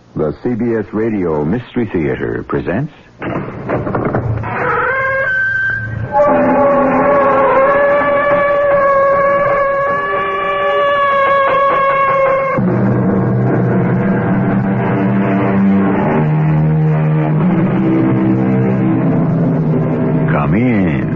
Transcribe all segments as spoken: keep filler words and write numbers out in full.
The C B S Radio Mystery Theater presents... Come in.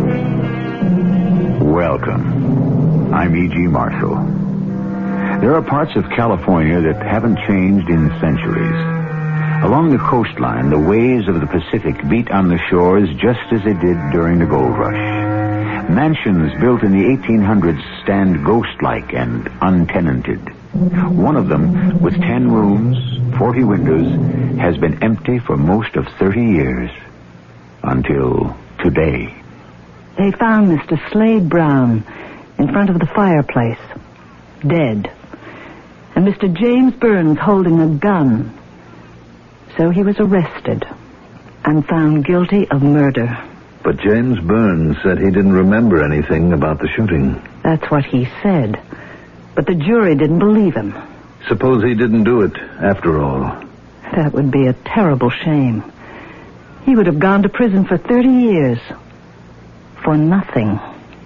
Welcome. I'm E G. Marshall. There are parts of California that haven't changed in centuries. Along the coastline, the waves of the Pacific beat on the shores just as they did during the gold rush. Mansions built in the eighteen hundreds stand ghost-like and untenanted. One of them, with ten rooms, forty windows, has been empty for most of thirty years. Until today. They found Mister Slade Brown in front of the fireplace, dead. And Mister James Burns holding a gun. So he was arrested and found guilty of murder. But James Burns said he didn't remember anything about the shooting. That's what he said. But the jury didn't believe him. Suppose he didn't do it, after all. That would be a terrible shame. He would have gone to prison for thirty years. For nothing.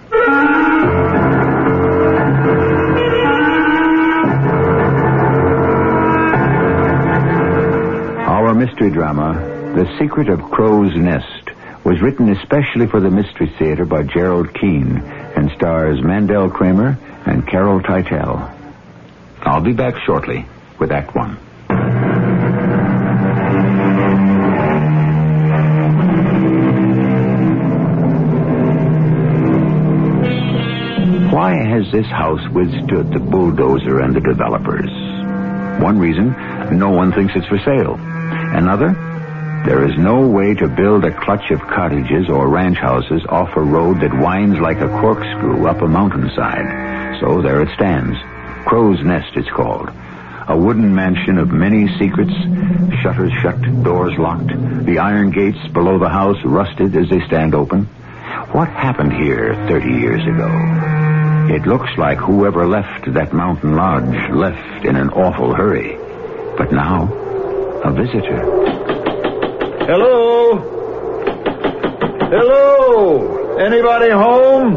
Our mystery drama, The Secret of Crow's Nest, was written especially for the Mystery Theater by Gerald Keane and stars Mandel Kramer and Carol Teitel. I'll be back shortly with Act One. Why has this house withstood the bulldozer and the developers? One reason, no one thinks it's for sale. Another, there is no way to build a clutch of cottages or ranch houses off a road that winds like a corkscrew up a mountainside. So there it stands. Crow's Nest, it's called. A wooden mansion of many secrets, shutters shut, doors locked, the iron gates below the house rusted as they stand open. What happened here thirty years ago? It looks like whoever left that mountain lodge left in an awful hurry. But now, a visitor. Hello? Hello? Anybody home?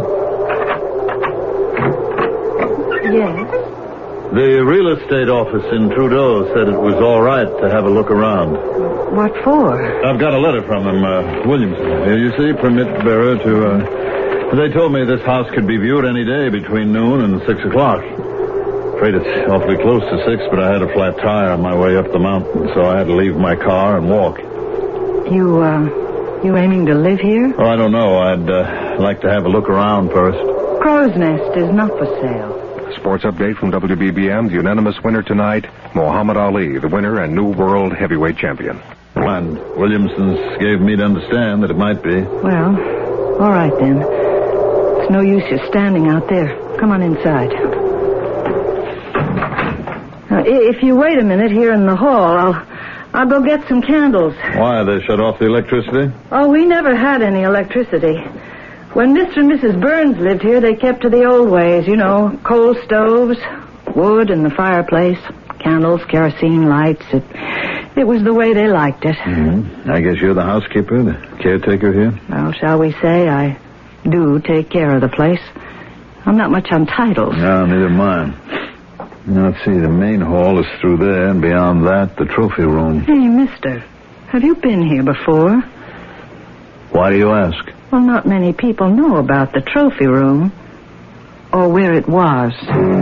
Yes? The real estate office in Trudeau said it was all right to have a look around. What for? I've got a letter from him, uh, Williamson. Here, you see, permit bearer to, uh... They told me this house could be viewed any day between noon and six o'clock. Afraid it's awfully close to six, but I had a flat tire on my way up the mountain, so I had to leave my car and walk. You, uh, you aiming to live here? Oh, I don't know. I'd uh, like to have a look around first. Crow's Nest is not for sale. Sports update from W B B M. The unanimous winner tonight, Muhammad Ali, the winner and new world heavyweight champion. And Williamson's gave me to understand that it might be. Well, all right then. It's no use you standing out there. Come on inside. Now, if you wait a minute here in the hall, I'll, I'll go get some candles. Why, they shut off the electricity? Oh, we never had any electricity. When Mister and Missus Burns lived here, they kept to the old ways, you know, coal stoves, wood in the fireplace, candles, kerosene lights. It, it was the way they liked it. Mm-hmm. I guess you're the housekeeper, the caretaker here? Well, shall we say I do take care of the place. I'm not much on titles. No, neither am I. Now, let's see, the main hall is through there, and beyond that, the trophy room. Hey, mister, have you been here before? Why do you ask? Well, not many people know about the trophy room, or where it was.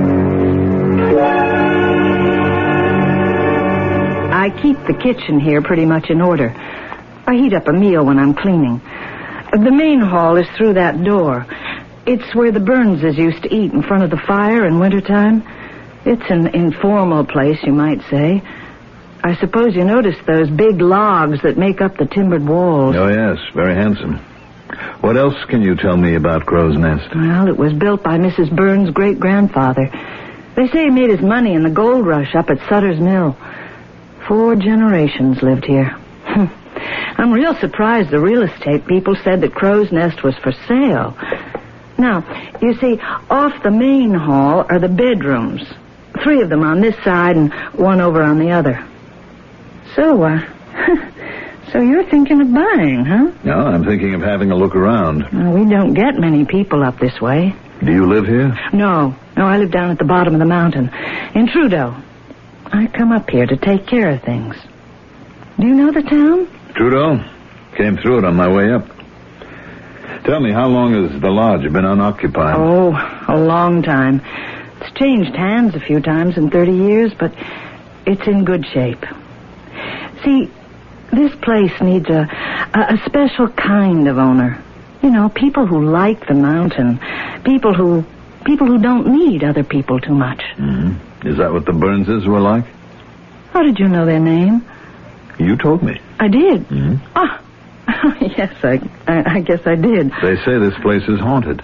I keep the kitchen here pretty much in order. I heat up a meal when I'm cleaning. The main hall is through that door. It's where the Burnses used to eat in front of the fire in wintertime. It's an informal place, you might say. I suppose you noticed those big logs that make up the timbered walls. Oh, yes, very handsome. What else can you tell me about Crow's Nest? Well, it was built by Missus Burns' great-grandfather. They say he made his money in the gold rush up at Sutter's Mill. Four generations lived here. I'm real surprised the real estate people said that Crow's Nest was for sale. Now, you see, off the main hall are the bedrooms. Three of them on this side and one over on the other. So, uh, so you're thinking of buying, huh? No, I'm thinking of having a look around. Well, we don't get many people up this way. Do you live here? No, no, I live down at the bottom of the mountain, in Trudeau. I come up here to take care of things. Do you know the town? Trudeau? Came through it on my way up. Tell me, how long has the lodge been unoccupied? Oh, a long time. It's changed hands a few times in thirty years, but it's in good shape. See, this place needs a, a, a special kind of owner. You know, people who like the mountain. People who people who don't need other people too much. Mm-hmm. Is that what the Burnses were like? How did you know their name? You told me. I did? Mm-hmm. Ah, yes, I, I, I guess I did. They say this place is haunted.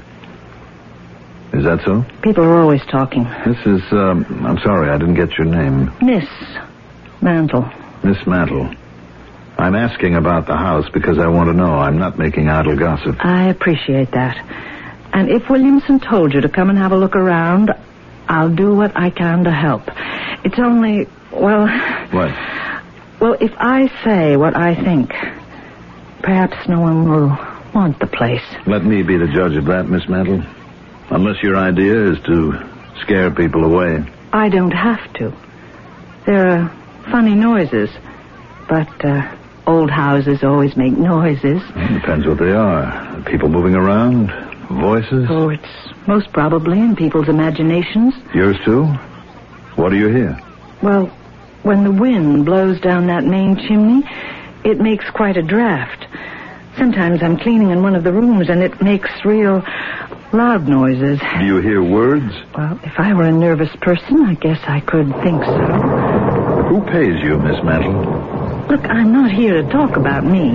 Is that so? People are always talking. This is, um, I'm sorry, I didn't get your name. Miss Mantle. Miss Mantle. I'm asking about the house because I want to know. I'm not making idle gossip. I appreciate that. And if Williamson told you to come and have a look around, I'll do what I can to help. It's only, well... What? Well, if I say what I think, perhaps no one will want the place. Let me be the judge of that, Miss Mantle. Unless your idea is to scare people away. I don't have to. There are funny noises, but uh, old houses always make noises. Well, depends what they are. People moving around, voices. Oh, it's most probably in people's imaginations. Yours too? What do you hear? Well, when the wind blows down that main chimney, it makes quite a draft. Sometimes I'm cleaning in one of the rooms and it makes real loud noises. Do you hear words? Well, if I were a nervous person, I guess I could think so. Who pays you, Miss Mantle? Look, I'm not here to talk about me.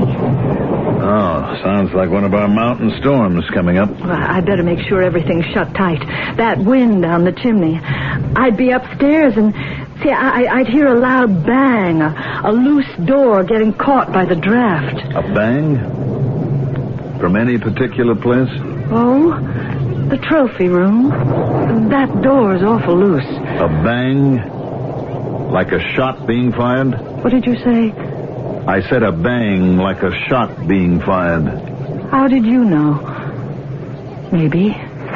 Oh, sounds like one of our mountain storms coming up. Well, I'd better make sure everything's shut tight. That wind down the chimney. I'd be upstairs and... See, I, I'd hear a loud bang, a, a loose door getting caught by the draft. A bang? From any particular place? Oh, the trophy room. That door's awful loose. A bang? Like a shot being fired? What did you say? I said a bang like a shot being fired. How did you know? Maybe.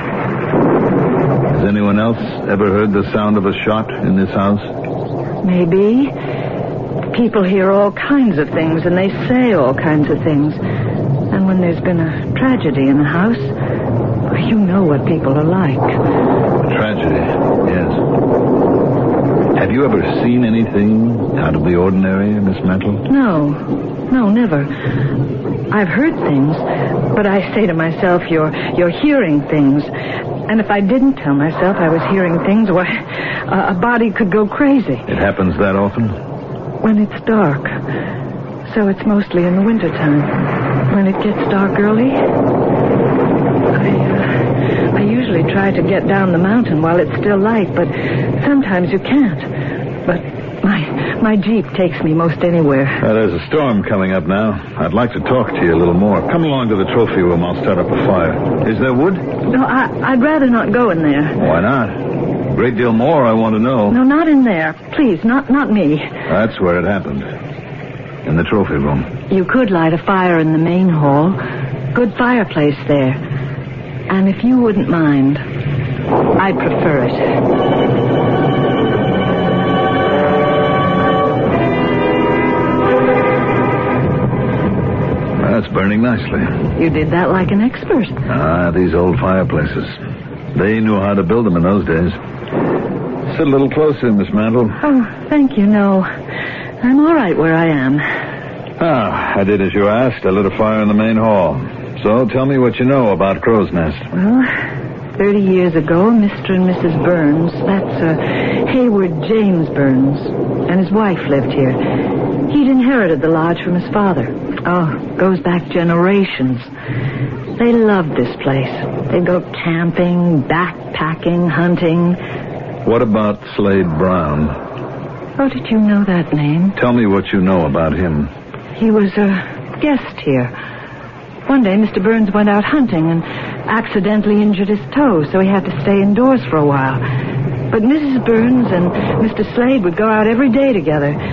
Has anyone else ever heard the sound of a shot in this house? Maybe. People hear all kinds of things, and they say all kinds of things. And when there's been a tragedy in the house, well, you know what people are like. A tragedy, yes. Have you ever seen anything out of the ordinary, Miss Mantle? No. No, never. I've heard things, but I say to myself, you're, you're hearing things. And if I didn't tell myself I was hearing things, why, a, a body could go crazy. It happens that often? When it's dark. So it's mostly in the wintertime. When it gets dark early, I, uh, I usually try to get down the mountain while it's still light, but sometimes you can't. But my my Jeep takes me most anywhere. Uh, there's a storm coming up now. I'd like to talk to you a little more. Come along to the trophy room. I'll start up a fire. Is there wood? No, I, I'd rather not go in there. Why not? A great deal more I want to know. No, not in there. Please, not not me. That's where it happened. In the trophy room. You could light a fire in the main hall. Good fireplace there. And if you wouldn't mind, I'd prefer it. That's burning nicely. You did that like an expert. Ah, these old fireplaces. They knew how to build them in those days. Sit a little closer, Miss Mantle. Oh, thank you. No, I'm all right where I am. Ah, I did as you asked. I lit a fire in the main hall. So tell me what you know about Crow's Nest. Well, thirty years ago, Mister and Missus Burns, that's uh, Hayward James Burns, and his wife lived here. He'd inherited the lodge from his father. Oh, goes back generations. They loved this place. They'd go camping, backpacking, hunting. What about Slade Brown? How did you know that name? Tell me what you know about him. He was a guest here. One day, Mister Burns went out hunting and accidentally injured his toe, so he had to stay indoors for a while. But Missus Burns and Mister Slade would go out every day together.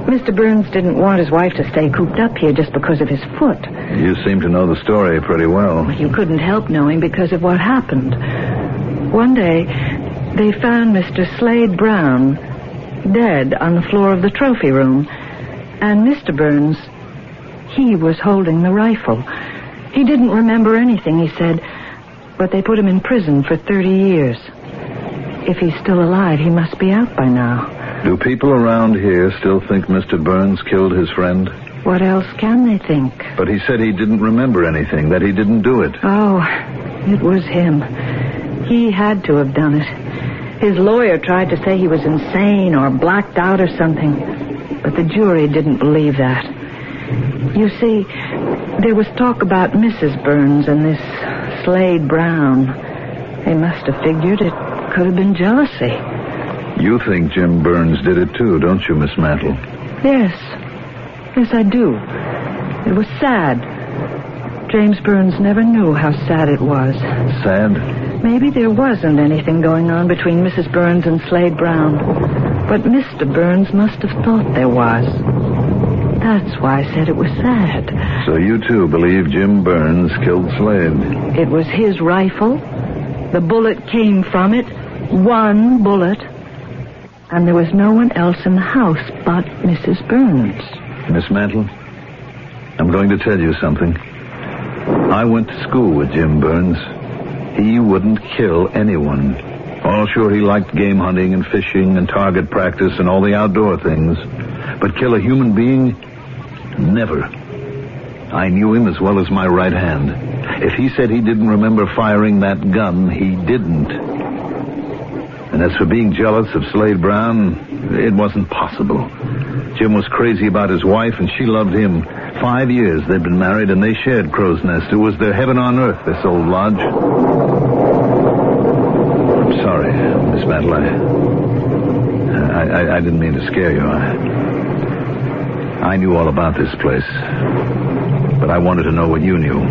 Mister Burns didn't want his wife to stay cooped up here just because of his foot. You seem to know the story pretty well. You couldn't help knowing because of what happened. One day, they found Mister Slade Brown dead on the floor of the trophy room. And Mister Burns, he was holding the rifle. He didn't remember anything, he said, but they put him in prison for thirty years. If he's still alive, he must be out by now. Do people around here still think Mister Burns killed his friend? What else can they think? But he said he didn't remember anything, that he didn't do it. Oh, it was him. He had to have done it. His lawyer tried to say he was insane or blacked out or something, but the jury didn't believe that. You see, there was talk about Missus Burns and this Slade Brown. They must have figured it could have been jealousy. You think Jim Burns did it too, don't you, Miss Mantle? Yes. Yes, I do. It was sad. James Burns never knew how sad it was. Sad? Maybe there wasn't anything going on between Missus Burns and Slade Brown. But Mister Burns must have thought there was. That's why I said it was sad. So you, too, believe Jim Burns killed Slade? It was his rifle. The bullet came from it. One bullet. And there was no one else in the house but Missus Burns. Miss Mantle, I'm going to tell you something. I went to school with Jim Burns. He wouldn't kill anyone. Oh, sure, he liked game hunting and fishing and target practice and all the outdoor things. But kill a human being? Never. I knew him as well as my right hand. If he said he didn't remember firing that gun, he didn't. And as for being jealous of Slade Brown, it wasn't possible. Jim was crazy about his wife, and she loved him. Five years they'd been married, and they shared Crow's Nest. It was their heaven on earth, this old lodge. I'm sorry, Miss Mantle. I, I, I didn't mean to scare you. I, I knew all about this place, but I wanted to know what you knew.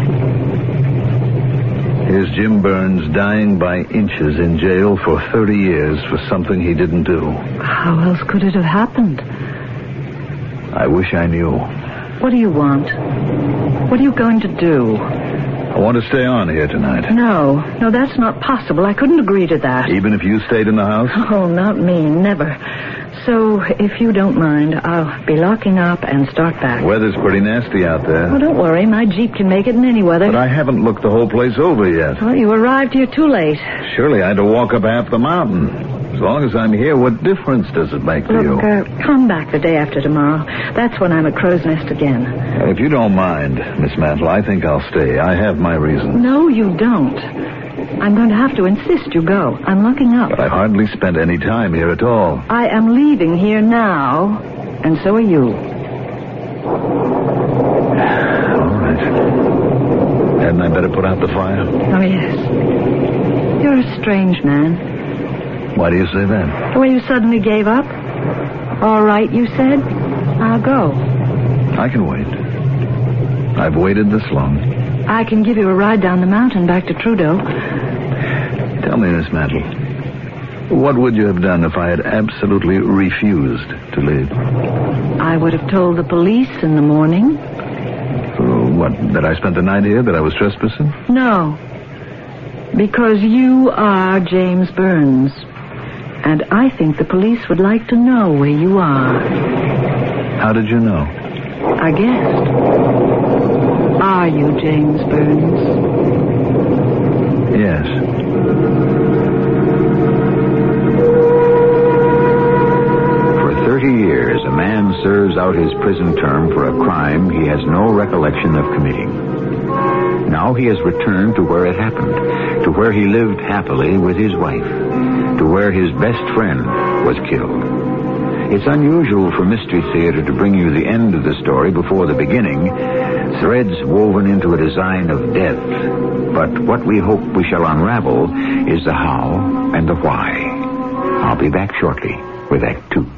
Here's Jim Burns dying by inches in jail for thirty years for something he didn't do. How else could it have happened? I wish I knew. What do you want? What are you going to do? I want to stay on here tonight. No, no, that's not possible. I couldn't agree to that. Even if you stayed in the house? Oh, not me, never. So, if you don't mind, I'll be locking up and start back. Weather's pretty nasty out there. Oh, don't worry. My Jeep can make it in any weather. But I haven't looked the whole place over yet. Well, you arrived here too late. Surely I had to walk up half the mountain. As long as I'm here, what difference does it make to Look, you? Uh, come back the day after tomorrow. That's when I'm at Crow's Nest again. Uh, if you don't mind, Miss Mantle, I think I'll stay. I have my reasons. No, you don't. I'm going to have to insist you go. I'm locking up. But I hardly spent any time here at all. I am leaving here now, and so are you. All right. Hadn't I better put out the fire? Oh, yes. You're a strange man. Why do you say that? The way you suddenly gave up. All right, you said. I'll go. I can wait. I've waited this long. I can give you a ride down the mountain back to Trudeau. Tell me, Miss Mantle, what would you have done if I had absolutely refused to leave? I would have told the police in the morning. Uh, what, that I spent the night here, that I was trespassing? No. Because you are James Burns. And I think the police would like to know where you are. How did you know? I guessed. Are you James Burns? Yes. For thirty years, a man serves out his prison term for a crime he has no recollection of committing. Now he has returned to where it happened, to where he lived happily with his wife, to where his best friend was killed. It's unusual for Mystery Theater to bring you the end of the story before the beginning, threads woven into a design of death. But what we hope we shall unravel is the how and the why. I'll be back shortly with Act Two.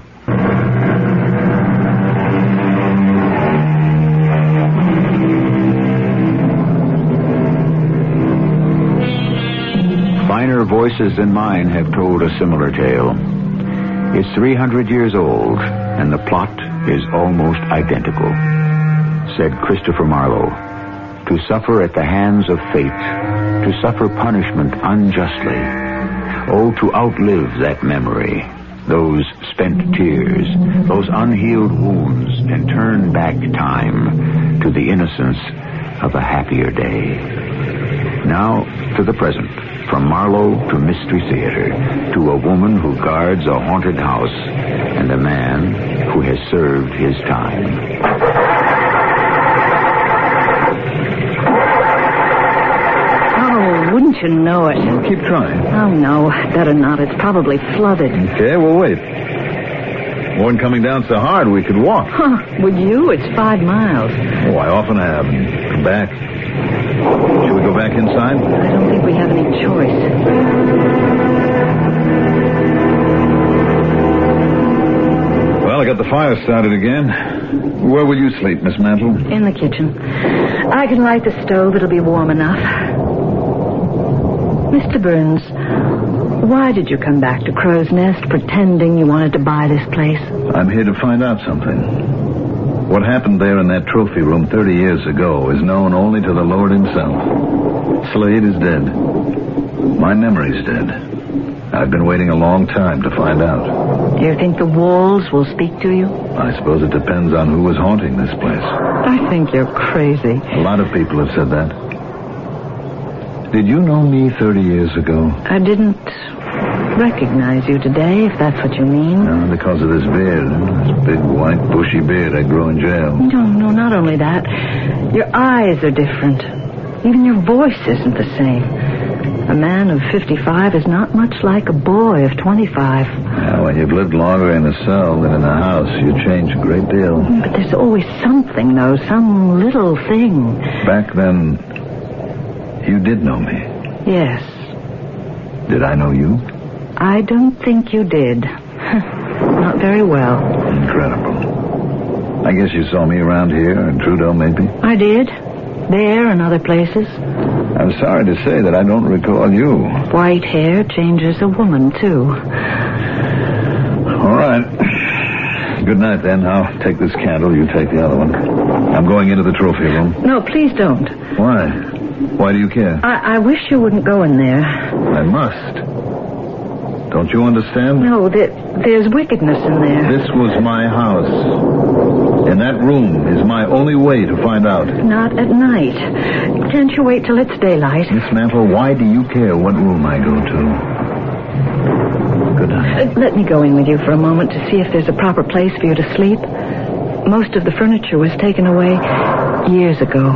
Finer voices than mine have told a similar tale. It's three hundred years old, and the plot is almost identical. Said Christopher Marlowe, to suffer at the hands of fate, to suffer punishment unjustly, oh, to outlive that memory, those spent tears, those unhealed wounds, and turn back time to the innocence of a happier day. Now, to the present, from Marlowe to Mystery Theater, to a woman who guards a haunted house, and a man who has served his time. Oh, wouldn't you know it? Well, keep trying. Oh, no, better not. It's probably flooded. Okay, well, wait. Wasn't coming down so hard we could walk. Huh, would you? It's five miles. Oh, I often have. And come back. Should we go back inside? I don't think we have any choice. Well, I got the fire started again. Where will you sleep, Miss Mantle? In the kitchen. I can light the stove. It'll be warm enough. Mister Burns, why did you come back to Crow's Nest pretending you wanted to buy this place? I'm here to find out something. What happened there in that trophy room thirty years ago is known only to the Lord himself. Slade is dead. My memory's dead. I've been waiting a long time to find out. Do you think the walls will speak to you? I suppose it depends on who was haunting this place. I think you're crazy. A lot of people have said that. Did you know me thirty years ago? I didn't recognize you today, if that's what you mean. No, because of this beard. This big, white, bushy beard I grew in jail. No, no, not only that. Your eyes are different. Even your voice isn't the same. A man of fifty-five is not much like a boy of twenty-five. Yeah, when you've lived longer in a cell than in a house, you change a great deal. But there's always something, though, some little thing. Back then, you did know me. Yes. Did I know you? I don't think you did. Not very well. Incredible. I guess you saw me around here in Trudeau, maybe? I did. There and other places. I'm sorry to say that I don't recall you. White hair changes a woman, too. All right. Good night, then. I'll take this candle. You take the other one. I'm going into the trophy room. No, please don't. Why? Why do you care? I, I wish you wouldn't go in there. I must. Don't you understand? No, there, there's wickedness in there. This was my house. And that room is my only way to find out. Not at night. Can't you wait till it's daylight? Miss Mantle, why do you care what room I go to? Good night. Uh, let me go in with you for a moment to see if there's a proper place for you to sleep. Most of the furniture was taken away years ago.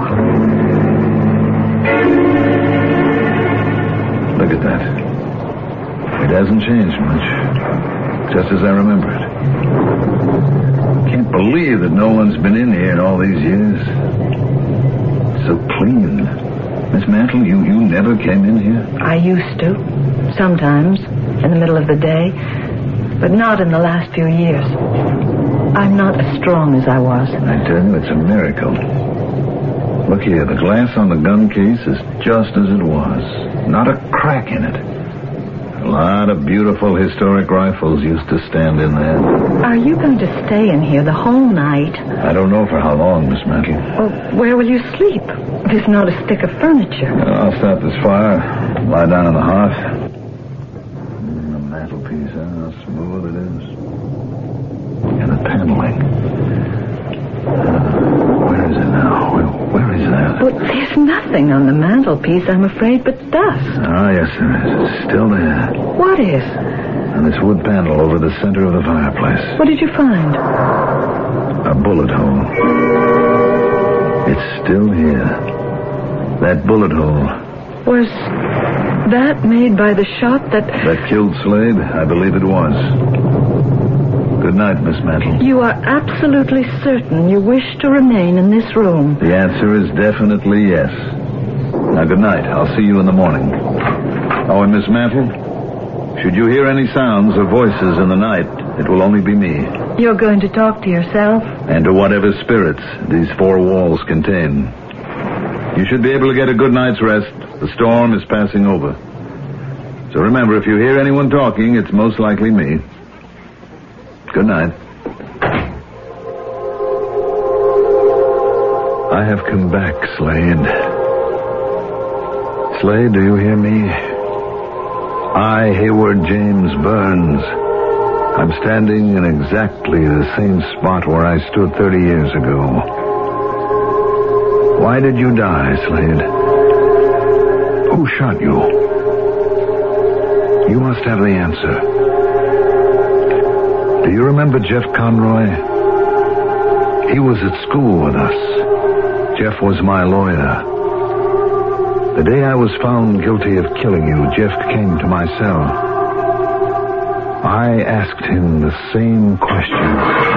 Look at that. It hasn't changed much. Just as I remember it. Can't believe that no one's been in here in all these years. So clean. Miss Mantle, you, you never came in here? I used to. Sometimes. In the middle of the day. But not in the last few years. I'm not as strong as I was. I tell you, it's a miracle. Look here, the glass on the gun case is just as it was. Not a crack in it. A lot of beautiful historic rifles used to stand in there. Are you going to stay in here the whole night? I don't know for how long, Miss Mantle. Well, where will you sleep? There's not a stick of furniture. I'll start this fire, lie down on the hearth. Mm, the mantelpiece, huh? How smooth it is. And the paneling. Uh, where is it now? Where, where is that? Well, there's nothing on the mantelpiece, I'm afraid, but dust. Ah, yes, there is. It's still there. What is? And this wood panel over the center of the fireplace. What did you find? A bullet hole. It's still here. That bullet hole. Was that made by the shot that... That killed Slade? I believe it was. Good night, Miss Mantle. You are absolutely certain you wish to remain in this room? The answer is definitely yes. Now, good night. I'll see you in the morning. Oh, and Miss Mantle, should you hear any sounds or voices in the night, it will only be me. You're going to talk to yourself? And to whatever spirits these four walls contain. You should be able to get a good night's rest. The storm is passing over. So remember, if you hear anyone talking, it's most likely me. Good night. I have come back, Slade. Slade, do you hear me? I, Hayward James Burns. I'm standing in exactly the same spot where I stood thirty years ago. Why did you die, Slade? Who shot you? You must have the answer. Do you remember Jeff Conroy? He was at school with us. Jeff was my lawyer. The day I was found guilty of killing you, Jeff came to my cell. I asked him the same question.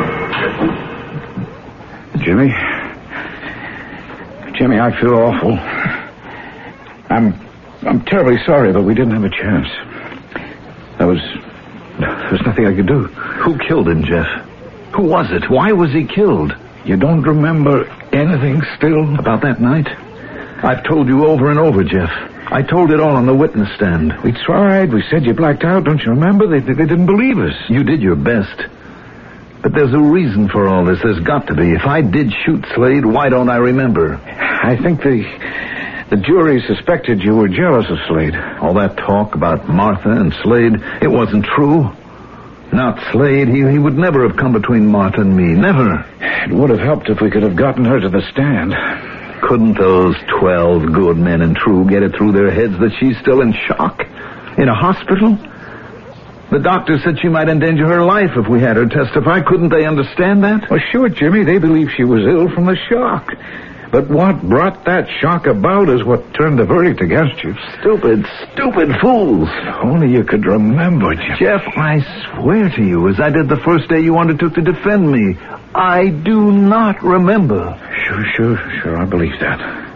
Jimmy? Jimmy, I feel awful. I'm I'm terribly sorry, but we didn't have a chance. There was there was nothing I could do. Who killed him, Jeff? Who was it? Why was he killed? You don't remember anything still? About that night? I've told you over and over, Jeff. I told it all on the witness stand. We tried. We said you blacked out. Don't you remember? They, they didn't believe us. You did your best. But there's a reason for all this. There's got to be. If I did shoot Slade, why don't I remember? I think the the jury suspected you were jealous of Slade. All that talk about Martha and Slade, it wasn't true. Not Slade. He, he would never have come between Martha and me. Never. It would have helped if we could have gotten her to the stand. Couldn't those twelve good men and true get it through their heads that she's still in shock? In a hospital? The doctor said she might endanger her life if we had her testify. Couldn't they understand that? Well, sure, Jimmy. They believe she was ill from the shock. But what brought that shock about is what turned the verdict against you. Stupid, stupid fools. Only you could remember, Jimmy. Jeff, I swear to you, as I did the first day you undertook to defend me, I do not remember. Sure, sure, sure, I believe that.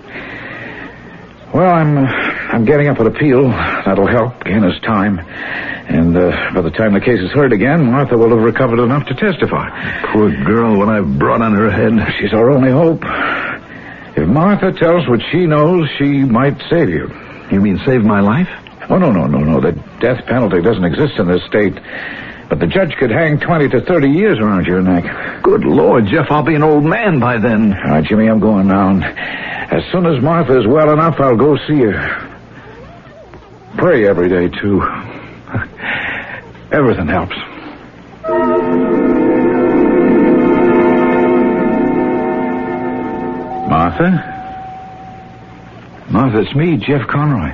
Well, I'm uh, I'm getting up an appeal. That'll help gain us time. And uh, by the time the case is heard again, Martha will have recovered enough to testify. Poor girl, what I've brought on her head. She's our only hope. If Martha tells what she knows, she might save you. You mean save my life? Oh, no, no, no, no. The death penalty doesn't exist in this state. But the judge could hang twenty to thirty years around your neck. Good Lord, Jeff, I'll be an old man by then. All right, Jimmy, I'm going now. And as soon as Martha is well enough, I'll go see her. Pray every day, too. Everything helps. Martha? Martha, it's me, Jeff Conroy.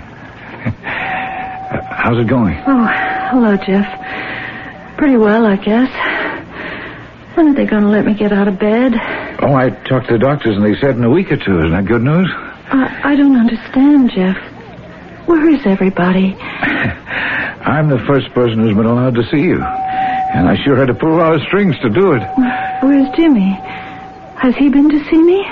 How's it going? Oh, hello, Jeff. Pretty well, I guess. When are they going to let me get out of bed? Oh, I talked to the doctors, and they said in a week or two. Isn't that good news? I, I don't understand, Jeff. Where is everybody? I'm the first person who's been allowed to see you. And I sure had to pull a lot of strings to do it. Where's Jimmy? Has he been to see me?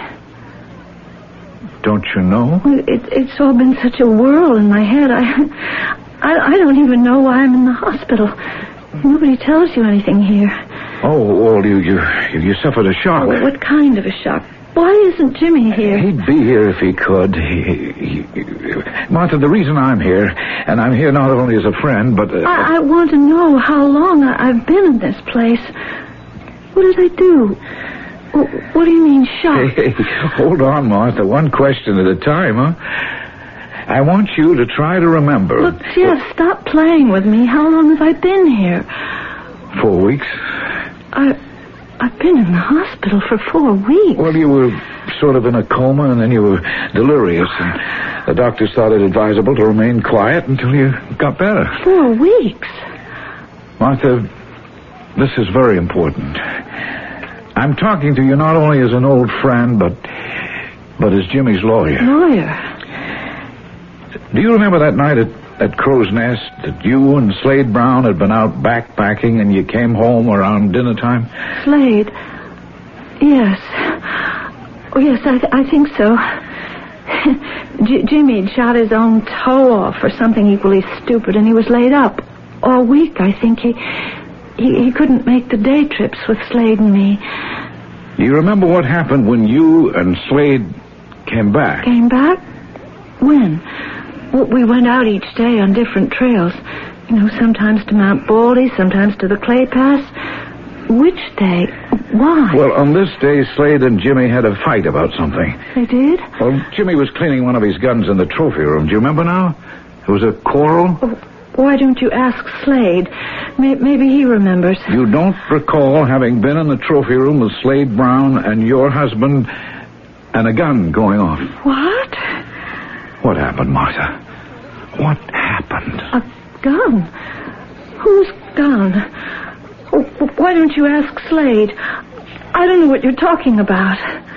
Don't you know? Well, it, it's all been such a whirl in my head. I, I, I don't even know why I'm in the hospital. Nobody tells you anything here. Oh, well, you you you suffered a shock. Oh, what kind of a shock? Why isn't Jimmy here? He'd be here if he could. He, he, he, Martha, the reason I'm here, and I'm here not only as a friend, but... Uh, I, I want to know how long I, I've been in this place. What did I do? What, what do you mean, shocked? Hey, hey, hold on, Martha. One question at a time, huh? I want you to try to remember... Look, Jeff, stop playing with me. How long have I been here? Four weeks. I... I've been in the hospital for four weeks. Well, you were sort of in a coma, and then you were delirious, and the doctors thought it advisable to remain quiet until you got better. Four weeks? Martha, this is very important. I'm talking to you not only as an old friend, but but as Jimmy's lawyer. Lawyer? Do you remember that night at, at Crow's Nest that you and Slade Brown had been out backpacking and you came home around dinner time? Slade? Yes. Oh, yes, I, th- I think so. J- Jimmy had shot his own toe off for something equally stupid, and he was laid up all week. I think he, he he couldn't make the day trips with Slade and me. You remember what happened when you and Slade came back? Came back? When? We went out each day on different trails. You know, sometimes to Mount Baldy, sometimes to the Clay Pass. Which day? Why? Well, on this day, Slade and Jimmy had a fight about something. They did? Well, Jimmy was cleaning one of his guns in the trophy room. Do you remember now? It was a quarrel. Oh, why don't you ask Slade? May- maybe he remembers. You don't recall having been in the trophy room with Slade Brown and your husband and a gun going off? What? What happened, Martha? What happened? A gun? Whose gun? Oh, why don't you ask Slade? I don't know what you're talking about.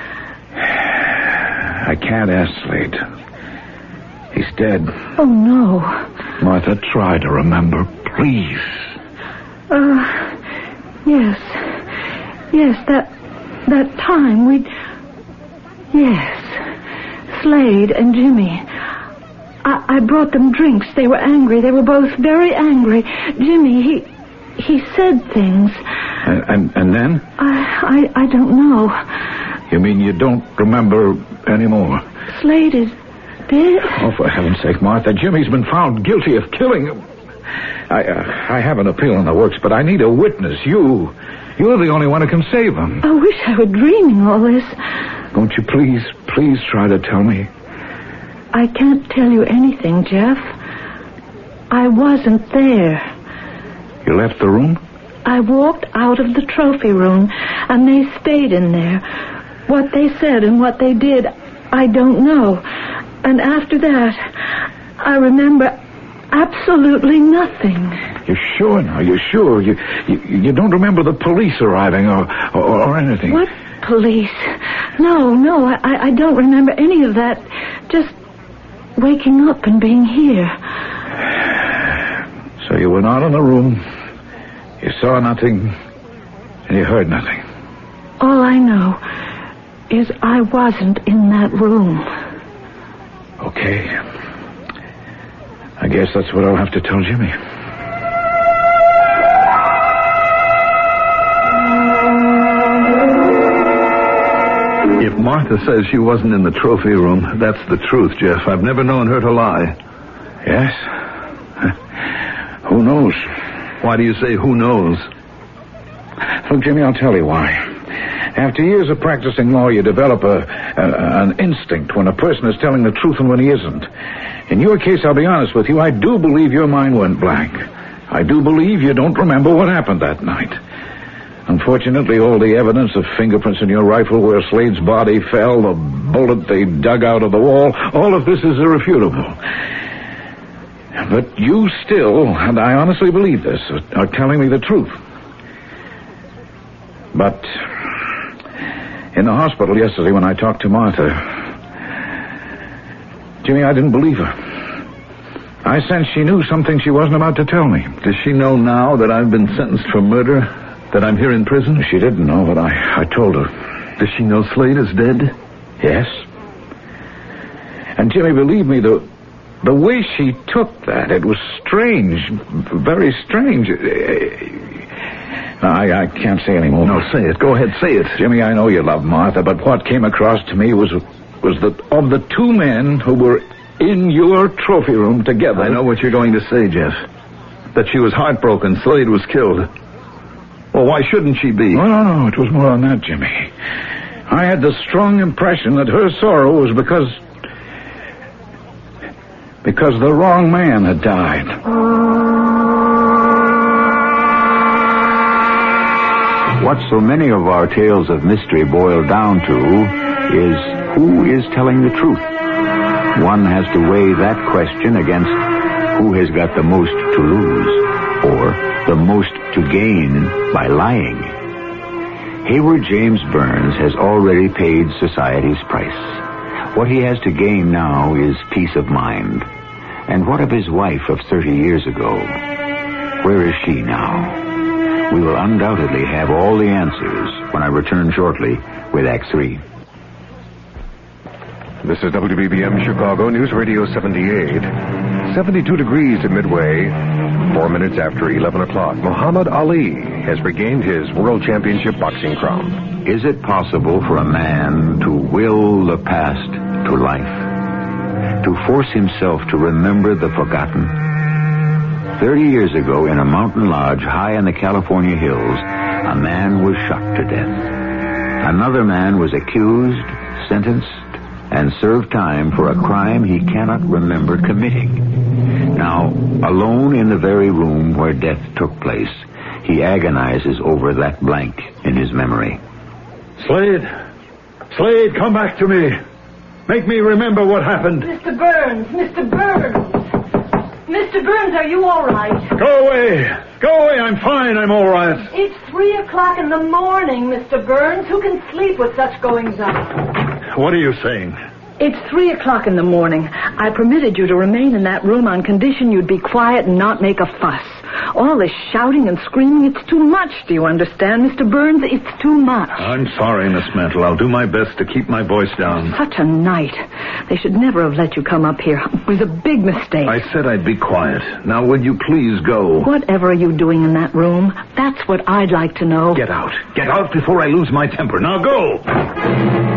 I can't ask Slade. He's dead. Oh, no. Martha, try to remember, please. Uh, yes. Yes, that that time we... Yes. Slade and Jimmy. I, I brought them drinks. They were angry. They were both very angry. Jimmy, he... He said things. And, and, and then? I, I I don't know. You mean you don't remember anymore? Slade is dead? Oh, for heaven's sake, Martha. Jimmy's been found guilty of killing him. I uh, I have an appeal in the works, but I need a witness. You. You're the only one who can save him. I wish I were dreaming all this. Won't you please, please try to tell me? I can't tell you anything, Jeff. I wasn't there. You left the room? I walked out of the trophy room, and they stayed in there. What they said and what they did, I don't know. And after that, I remember absolutely nothing. You're sure now? You're sure? You you, you don't remember the police arriving or, or, or anything? What police? No, no, I, I don't remember any of that. Just waking up and being here. So you were not in the room, you saw nothing, and you heard nothing. All I know is I wasn't in that room. Okay. I guess that's what I'll have to tell Jimmy. If Martha says she wasn't in the trophy room, that's the truth, Jeff. I've never known her to lie. Yes? Who knows? Why do you say who knows? Look, Jimmy, I'll tell you why. After years of practicing law, you develop a, a an instinct when a person is telling the truth and when he isn't. In your case, I'll be honest with you, I do believe your mind went blank. I do believe you don't remember what happened that night. Unfortunately, all the evidence of fingerprints in your rifle where Slade's body fell, the bullet they dug out of the wall, all of this is irrefutable. But you still, and I honestly believe this, are telling me the truth. But in the hospital yesterday when I talked to Martha, Jimmy, I didn't believe her. I sensed she knew something she wasn't about to tell me. Does she know now that I've been sentenced for murder? That I'm here in prison? She didn't know, but I, I told her. Does she know Slade is dead? Yes. And Jimmy, believe me, the... The way she took that, it was strange, very strange. I, I can't say any more. No, say it. Go ahead, say it. Jimmy, I know you love Martha, but what came across to me was was that of the two men who were in your trophy room together... I know what you're going to say, Jeff. That she was heartbroken. Slade was killed. Well, why shouldn't she be? No, no, no. It was more than that, Jimmy. I had the strong impression that her sorrow was because... Because the wrong man had died. What so many of our tales of mystery boil down to is who is telling the truth. One has to weigh that question against who has got the most to lose or the most to gain by lying. Hayward James Burns has already paid society's price. What he has to gain now is peace of mind. And what of his wife of thirty years ago? Where is she now? We will undoubtedly have all the answers when I return shortly with Act Three. This is W B B M Chicago News Radio seventy-eight. seventy-two degrees at Midway. Four minutes after eleven o'clock. Muhammad Ali has regained his World Championship boxing crown. Is it possible for a man to will the past to life? To force himself to remember the forgotten? Thirty years ago, in a mountain lodge high in the California hills, a man was shot to death. Another man was accused, sentenced, and served time for a crime he cannot remember committing. Now, alone in the very room where death took place, he agonizes over that blank in his memory. Slade! Slade, come back to me. Make me remember what happened. Mister Burns! Mister Burns! Mister Burns, are you all right? Go away! Go away! I'm fine. I'm all right. It's three o'clock in the morning, Mister Burns. Who can sleep with such goings on? What are you saying? It's three o'clock in the morning. I permitted you to remain in that room on condition you'd be quiet and not make a fuss. All this shouting and screaming, it's too much, do you understand, Mister Burns? It's too much. I'm sorry, Miss Mantle. I'll do my best to keep my voice down. Such a night. They should never have let you come up here. It was a big mistake. I said I'd be quiet. Now, would you please go? Whatever are you doing in that room? That's what I'd like to know. Get out. Get out before I lose my temper. Now go!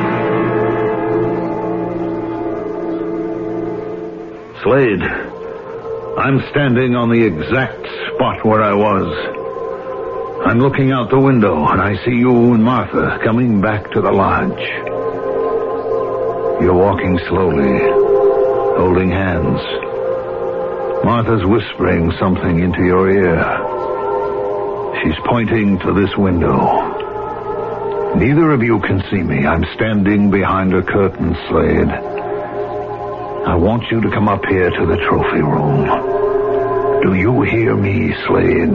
Slade, I'm standing on the exact spot where I was. I'm looking out the window, and I see you and Martha coming back to the lodge. You're walking slowly, holding hands. Martha's whispering something into your ear. She's pointing to this window. Neither of you can see me. I'm standing behind a curtain, Slade. I want you to come up here to the trophy room. Do you hear me, Slade?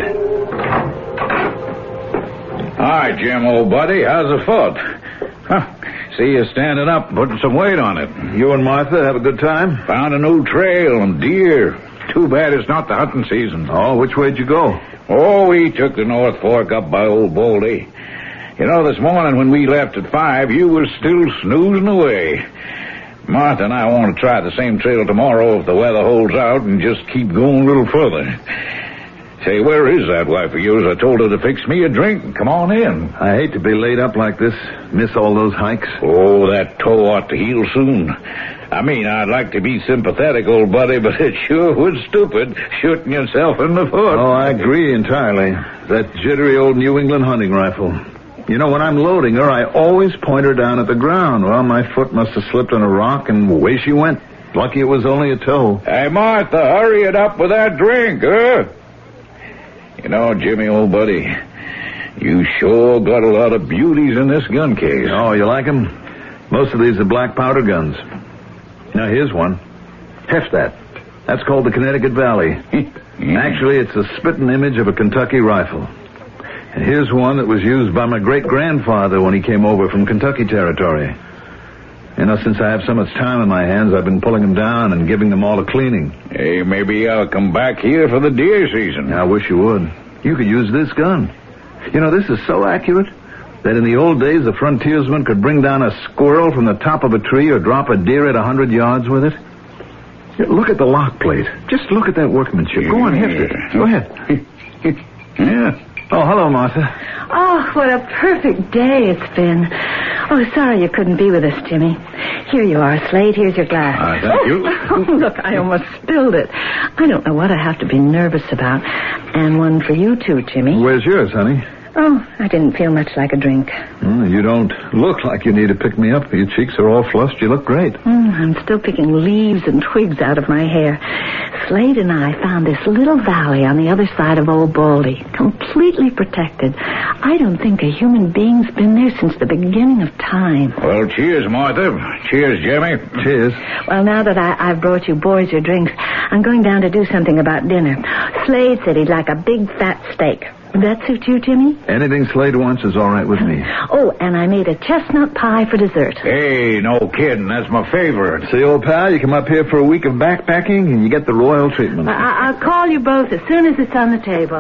Hi, Jim, old buddy. How's the foot? Huh. See you standing up, putting some weight on it. You and Martha have a good time? Found a new trail and deer. Too bad it's not the hunting season. Oh, which way'd you go? Oh, we took the North Fork up by Old Baldy. You know, this morning when we left at five, you was still snoozing away. Martha and I want to try the same trail tomorrow if the weather holds out and just keep going a little further. Say, where is that wife of yours? I told her to fix me a drink. Come on in. I hate to be laid up like this. Miss all those hikes. Oh, that toe ought to heal soon. I mean, I'd like to be sympathetic, old buddy, but it sure was stupid shooting yourself in the foot. Oh, I agree entirely. That jittery old New England hunting rifle. You know, when I'm loading her, I always point her down at the ground. Well, my foot must have slipped on a rock, and away she went. Lucky it was only a toe. Hey, Martha, hurry it up with that drink, huh? You know, Jimmy, old buddy, you sure got a lot of beauties in this gun case. Oh, you like them? Most of these are black powder guns. Now, here's one. Heft that. That's called the Connecticut Valley. Yeah. Actually, it's a spitting image of a Kentucky rifle. And here's one that was used by my great-grandfather when he came over from Kentucky Territory. You know, since I have so much time in my hands, I've been pulling them down and giving them all a cleaning. Hey, maybe I'll come back here for the deer season. I wish you would. You could use this gun. You know, this is so accurate that in the old days, a frontiersman could bring down a squirrel from the top of a tree or drop a deer at a hundred yards with it. Look at the lock plate. Just look at that workmanship. Go on, heft it. Go ahead. Yeah. Oh, hello, Martha. Oh, what a perfect day it's been. Oh, sorry you couldn't be with us, Jimmy. Here you are, Slade. Here's your glass. Uh, thank oh, you. Oh, look, I almost spilled it. I don't know what I have to be nervous about. And one for you, too, Jimmy. Where's yours, honey? Oh, I didn't feel much like a drink. Mm, you don't look like you need to pick me up. Your cheeks are all flushed. You look great. Mm, I'm still picking leaves and twigs out of my hair. Slade and I found this little valley on the other side of Old Baldy, completely protected. I don't think a human being's been there since the beginning of time. Well, cheers, Martha. Cheers, Jimmy. Cheers. Well, now that I, I've brought you boys your drinks, I'm going down to do something about dinner. Slade said he'd like a big fat steak. Would that suit you, Jimmy? Anything Slade wants is all right with me. Oh, and I made a chestnut pie for dessert. Hey, no kidding. That's my favorite. See, old pal, you come up here for a week of backpacking and you get the royal treatment. I- I'll call you both as soon as it's on the table.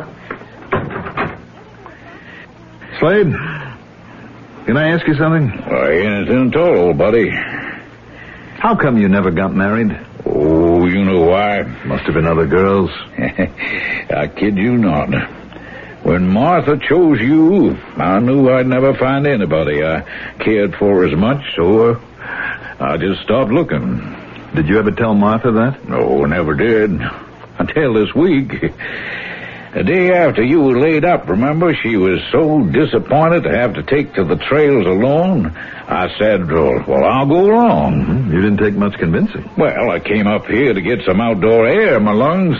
Slade, can I ask you something? Why, anything at all, old buddy. How come you never got married? Oh, you know why? Must have been other girls. I kid you not. When Martha chose you, I knew I'd never find anybody I cared for as much, so uh, I just stopped looking. Did you ever tell Martha that? No, never did. Until this week. The day after you were laid up, remember, she was so disappointed to have to take to the trails alone. I said, well, well I'll go along. Mm-hmm. You didn't take much convincing. Well, I came up here to get some outdoor air in my lungs.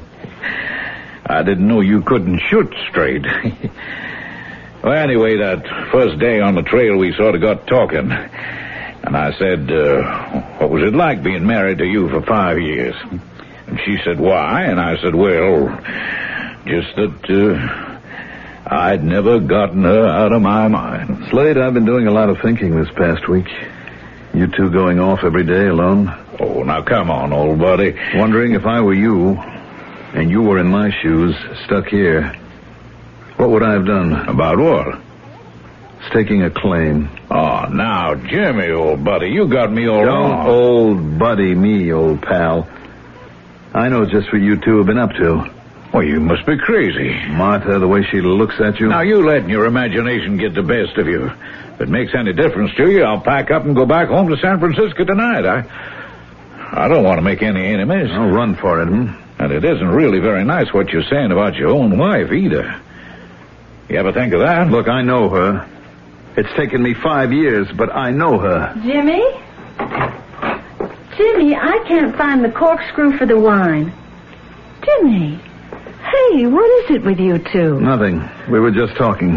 I didn't know you couldn't shoot straight. Well, anyway, that first day on the trail, we sort of got talking. And I said, uh, what was it like being married to you for five years? And she said, why? And I said, well, just that uh, I'd never gotten her out of my mind. Slade, I've been doing a lot of thinking this past week. You two going off every day alone? Oh, now come on, old buddy. Wondering if I were you, and you were in my shoes, stuck here, what would I have done? About what? Staking a claim. Oh, now, Jimmy, old buddy, you got me all Don't wrong. old buddy me, old pal. I know just what you two have been up to. Well, you must be crazy. Martha, the way she looks at you. Now, you letting your imagination get the best of you. If it makes any difference to you, I'll pack up and go back home to San Francisco tonight. I I don't want to make any enemies. I'll run for it, hmm? And it isn't really very nice what you're saying about your own wife, either. You ever think of that? Look, I know her. It's taken me five years, but I know her. Jimmy? Jimmy, I can't find the corkscrew for the wine. Jimmy. Hey, what is it with you two? Nothing. We were just talking.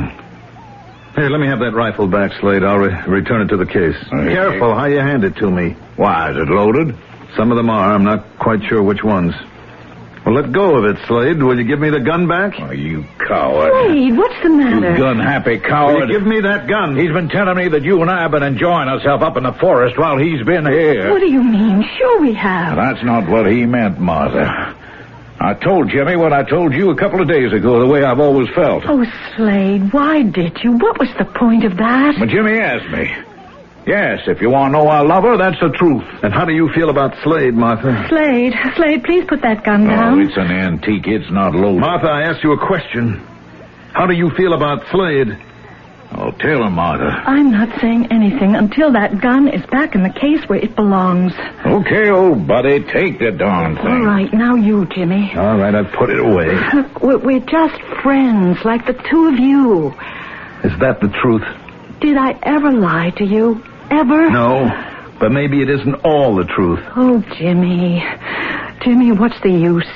Here, let me have that rifle back, Slade. I'll re- return it to the case. Okay. Careful how you hand it to me. Why, is it loaded? Some of them are. I'm not quite sure which ones. Well, let go of it, Slade. Will you give me the gun back? Oh, you coward. Slade, what's the You matter? gun-happy Will coward. you give me that gun? He's been telling me that you and I have been enjoying ourselves up in the forest while he's been here. What do you mean? Sure we have. That's not what he meant, Martha. I told Jimmy what I told you a couple of days ago, the way I've always felt. Oh, Slade, why did you? What was the point of that? But Jimmy asked me. Yes, if you want to know I love her, that's the truth. And how do you feel about Slade, Martha? Slade, Slade, please put that gun Oh, down. it's an antique. It's not loaded. Martha, I asked you a question. How do you feel about Slade? Oh, tell him, Martha. I'm not saying anything until that gun is back in the case where it belongs. Okay, old buddy, take the darn thing. All right, now you, Jimmy. All right, I've put it away. Look, we're, we're just friends, like the two of you. Is that the truth? Did I ever lie to you? Ever? No, but maybe it isn't all the truth. Oh, Jimmy. Jimmy, what's the use?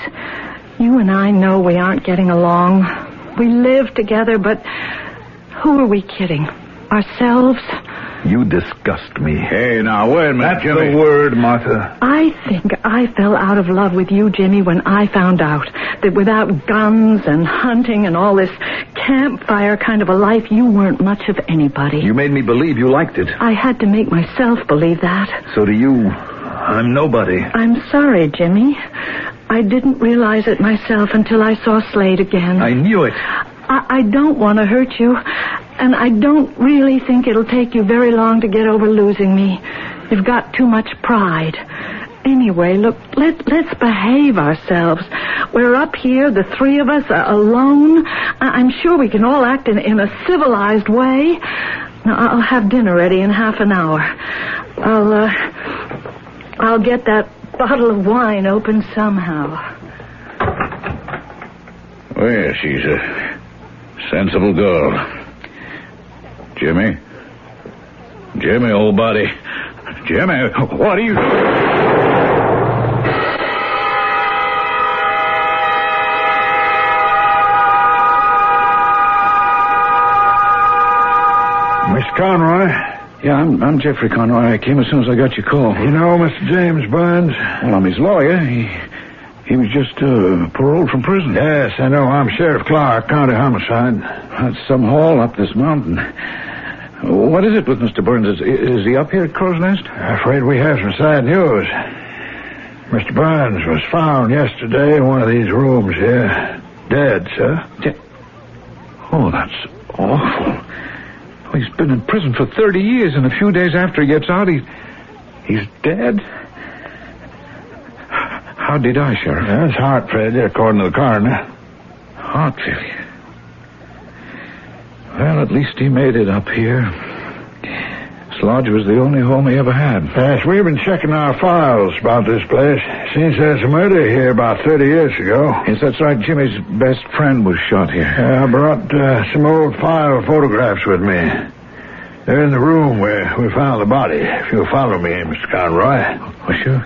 You and I know we aren't getting along. We live together, but who are we kidding? Ourselves? You disgust me. Hey, now, wait a minute, That's Jimmy. the word, Martha. I think I fell out of love with you, Jimmy, when I found out that without guns and hunting and all this campfire kind of a life, you weren't much of anybody. You made me believe you liked it. I had to make myself believe that. So do you. I'm nobody. I'm sorry, Jimmy. I didn't realize it myself until I saw Slade again. I knew it. I, I don't want to hurt you, and I don't really think it'll take you very long to get over losing me. You've got too much pride. Anyway, look, let, let's behave ourselves. We're up here, the three of us are alone. I, I'm sure we can all act in, in a civilized way. Now, I'll have dinner ready in half an hour. I'll, uh, I'll get that bottle of wine open somehow. Well, she's a sensible girl. Jimmy? Jimmy, old buddy. Jimmy, what are you... Mister Conroy? Yeah, I'm, I'm Jeffrey Conroy. I came as soon as I got your call. You know Mister James Burns? Well, I'm his lawyer. He he was just uh, paroled from prison. Yes, I know. I'm Sheriff Clark, County Homicide. That's some haul up this mountain. What is it with Mister Burns? Is, is he up here at Crow's Nest? I'm afraid we have some sad news. Mister Burns was found yesterday in one of these rooms here. Dead, sir. De- oh, that's awful. Oh, he's been in prison for thirty years, and a few days after he gets out, he, he's dead? How did he die, Sheriff? Yeah, it's heart failure, according to the coroner. Heart failure. Well, at least he made it up here. This lodge was the only home he ever had. Yes, we've been checking our files about this place. Seems there's a murder here about thirty years ago. Yes, that's right. Jimmy's best friend was shot here. Yeah, I brought uh, some old file photographs with me. They're in the room where we found the body. If you'll follow me, Mister Conroy. Oh, sure.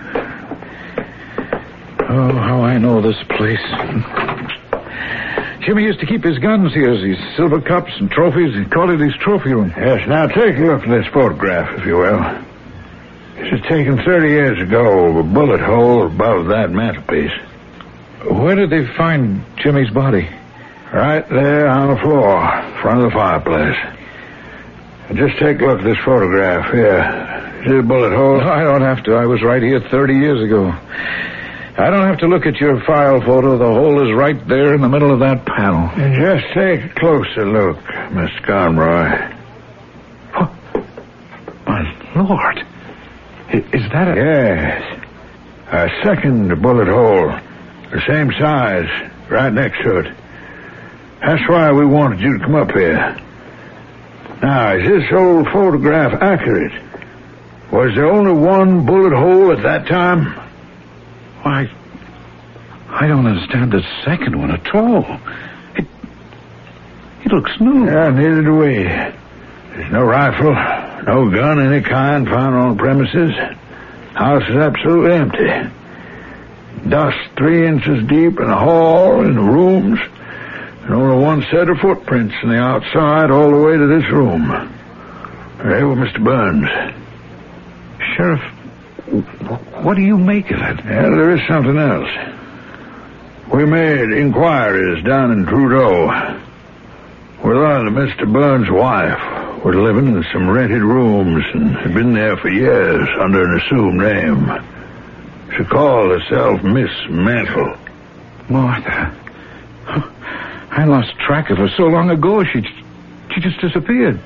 Oh, how I know this place. Jimmy used to keep his guns here, these silver cups and trophies. He called it his trophy room. Yes, now take a look at this photograph, if you will. This was taken thirty years ago, a bullet hole above that mantelpiece. Where did they find Jimmy's body? Right there on the floor, in front of the fireplace. And just take a look at this photograph here. See the bullet hole? No, I don't have to. I was right here thirty years ago. I don't have to look at your file photo. The hole is right there in the middle of that panel. And just take a closer look, Mister Conroy. Oh, my Lord. Is that a... Yes. A second bullet hole. The same size, right next to it. That's why we wanted you to come up here. Now, is this old photograph accurate? Was there only one bullet hole at that time? Why, I don't understand the second one at all. It, it looks new. Yeah, neither do we. There's no rifle, no gun of any kind found on the premises. House is absolutely empty. Dust three inches deep in the hall, in the rooms, and only one set of footprints in the outside all the way to this room. They were Mister Burns. Sheriff, what do you make of it? Yeah, there is something else. We made inquiries down in Trudeau. We learned that Mister Burns' wife was living in some rented rooms and had been there for years under an assumed name. She called herself Miss Mantle. Martha. I lost track of her so long ago. She, she just disappeared.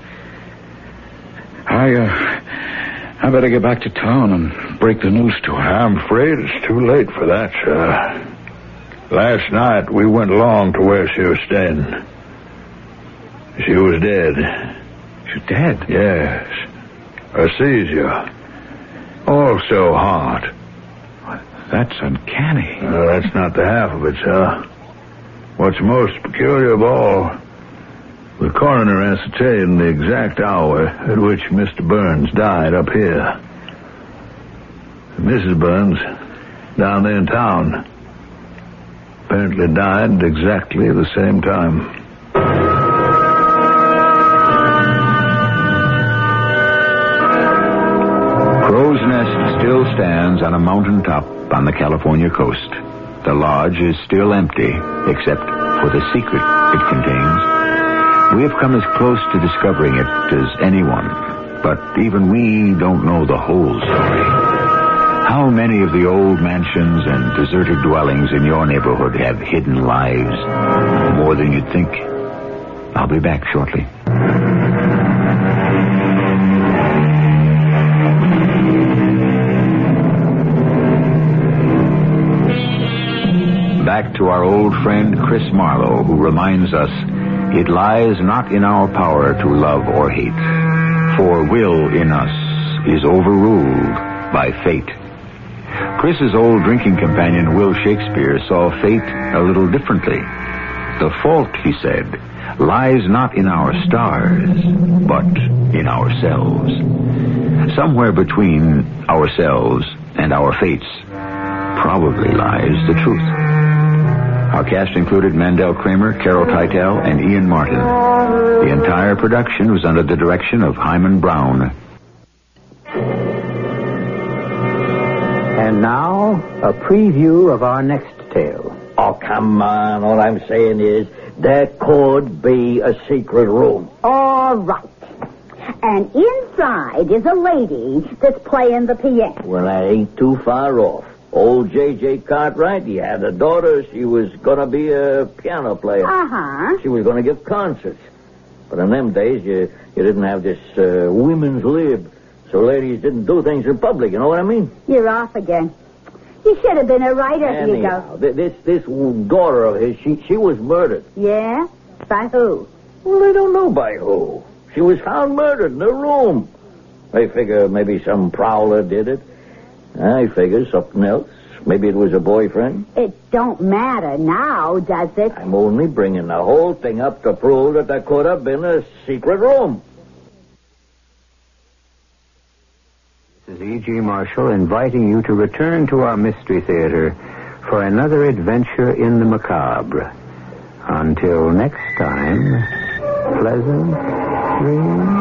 I, uh... I better get back to town and break the news to her. I'm afraid it's too late for that, sir. Last night we went along to where she was staying. She was dead. She's dead? Yes. A seizure. Also heart. That's uncanny. Well, that's not the half of it, sir. What's most peculiar of all, the coroner ascertained the exact hour at which Mister Burns died up here. Missus Burns, down there in town, apparently died exactly at the same time. Crow's Nest still stands on a mountain top on the California coast. The lodge is still empty, except for the secret it contains. We have come as close to discovering it as anyone, but even we don't know the whole story. How many of the old mansions and deserted dwellings in your neighborhood have hidden lives? More than you'd think. I'll be back shortly. Back to our old friend Chris Marlowe, who reminds us it lies not in our power to love or hate, for will in us is overruled by fate. Chris's old drinking companion, Will Shakespeare, saw fate a little differently. The fault, he said, lies not in our stars, but in ourselves. Somewhere between ourselves and our fates probably lies the truth. Our cast included Mandel Kramer, Carol Teitel, and Ian Martin. The entire production was under the direction of Hyman Brown. And now, a preview of our next tale. Oh, come on. All I'm saying is there could be a secret room. All right. And inside is a lady that's playing the piano. Well, that ain't too far off. Old J J Cartwright, he had a daughter. She was going to be a piano player. Uh-huh. She was going to give concerts. But in them days, you, you didn't have this uh, women's lib. So ladies didn't do things in public, you know what I mean? You're off again. You should have been a writer. Anyhow, Here you go. This, this daughter of his, she, she was murdered. Yeah? By who? Well, they don't know by who. She was found murdered in her room. They figure maybe some prowler did it. I figure something else. Maybe it was a boyfriend. It don't matter now, does it? I'm only bringing the whole thing up to prove that there could have been a secret room. This is E G. Marshall inviting you to return to our Mystery Theater for another adventure in the macabre. Until next time, pleasant dreams.